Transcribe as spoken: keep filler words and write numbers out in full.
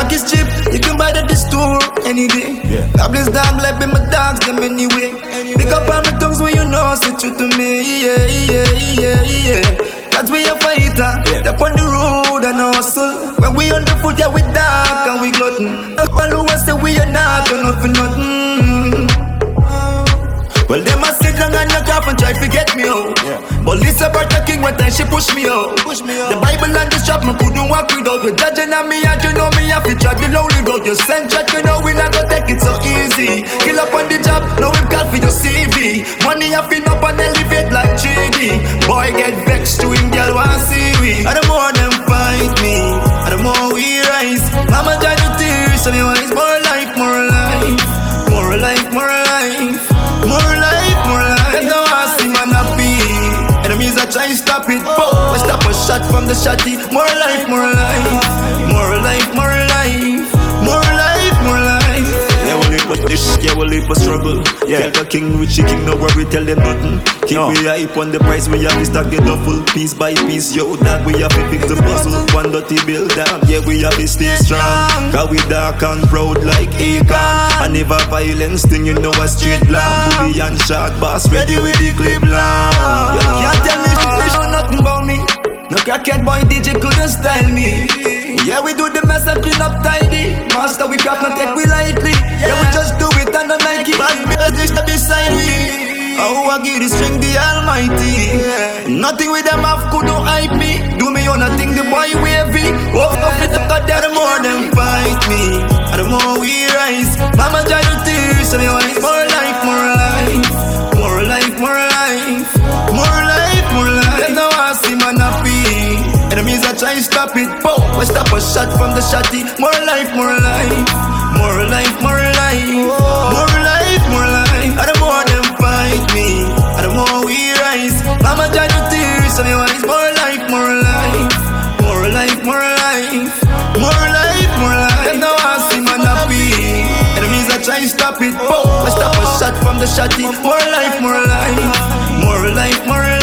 Talk is cheap, you can buy that the store any day. Yeah. God bless them, let me my dogs them anyway. Pick up on my tongues when you know, say true to me. Yeah, yeah, yeah, yeah. That's we a fighter, yeah. Up on the road and hustle. When we on the foot, yeah, we dark and we glutton. All who say we are not enough for nothing. Well, them a sit down on your cup and try to get me out. Yeah. But Lisa Bertha King, one time she push me out. Push me out. The Bible and the shop, me couldn't walk without. You judging on me and you know me, I feel track the lonely road. You send chat, you know we not gonna take it so easy. Kill up on the job, now we call for your C V. Money I feel up and elevate like G D. Boy get vexed to him, girl want see we. I don't more them fight me, I don't more we rise. Mama dry the tears, so me want is more life, more life. More life, more life. More life, more life. There's no see man happy. Enemies are trying to stop it. Boom, we stop a shot from the shotty. More life, more life. More life, more life. More life, more life. Yeah, we'll live with this, yeah, we'll live with struggle. Yeah, the king with chicken, no worry, tell them nothing. Keep no. We hype on the price, we have to stack the duffel. Piece by piece, yo, that we have to fix the puzzle. One dirty bill down, yeah, we have to stay strong. Cause we dark and proud like Akon. And never violence thing, you know a straight lamb. Fully and short boss, ready with the clip lamb. You can't tell me shit, know nothing about me. No crackhead boy D J couldn't style me. Yeah, we do the mess and clean up tidy. Master, we crack, not take we lightly. Yeah, we just do it and not like it. Bad bitch that beside me. Oh, I give the strength the Almighty. Nothing with them half could don't hype me. Do me on a thing, the boy wavy. Walk up with the cut, the more them fight me. And the more we rise. Mama dry the tears, so me want more life, more life. More life, more life. More life, more life. There's no one see man happy. Enemies are trying to stop it. Boom, we stop a shot from the shotty. More life, more life. More life, more life. More life, more life. And the more them fight me, and the more we rise. Mama dry the tears, so me want more life, more life. More life, more life. More life, more life. There's no one see man happy. Enemies are trying to stop it. Boom, we stop a shot from the shotty. More life, more life. More life, more life.